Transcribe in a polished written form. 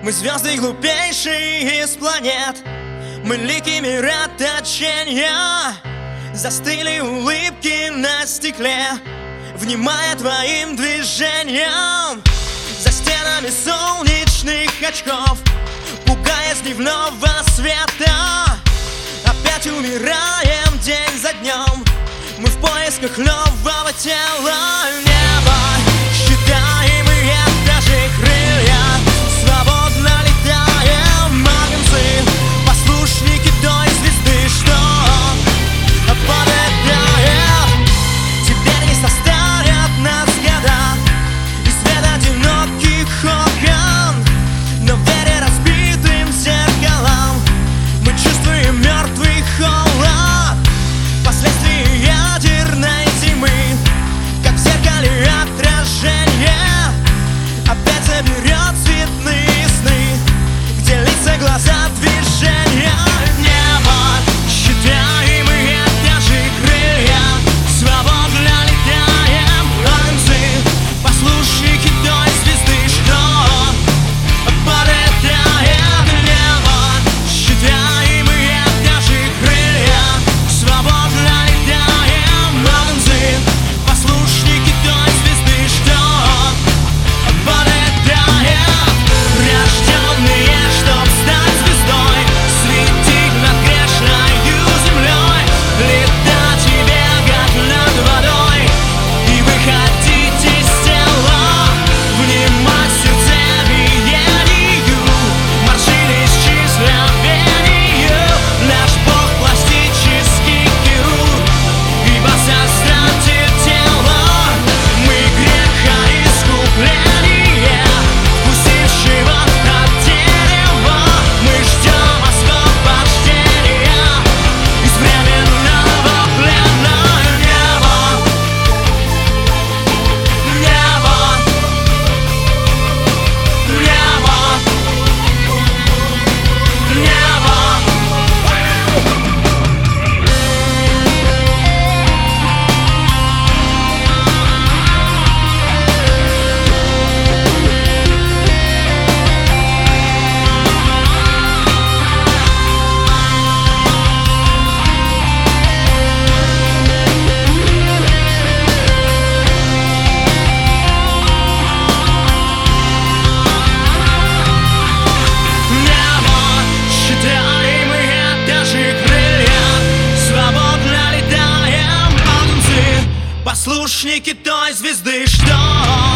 Мы звезды глупейшие из планет, мы лики мироточения. Застыли улыбки на стекле, внимая твоим движениям. За стенами солнечных очков, пугаясь дневного света, опять умираем день за днем. Мы в поисках нового тела. Небо считаем и этажи, крылья, свободно летаем. Агнцы, послушники той звезды, что подъедает. Теперь не составят нас года и свет одиноких окон, но в вере разбитым зеркалам мы чувствуем мертвый холод. Последствия ядерной зимы, как в зеркале отражение, опять заберет цветные сны, где лица, глаза, движения. Небо считаем и этажи, крылья, свободно летаем. Агнцы, послушники той звезды, что подъедает. Небо считаем и этажи, крылья, свободно летаем. Агнцы, послушники той звезды, что подъедает. Рожденные, чтоб стать звездой, светить над грешною землей, летать и бегать над водой и выходить из тела, внимать сердцебиению, марши исчислению. Наш Бог пластический хирург, ибо создатель тела. Мы греха искупление, вкусившего от дерева. Мы ждем освобождения из временного плена. Небо, небо, небо, небо. Небо считаем и этажи, крылья, свободно летаем. Агнцы, послушники той звезды, что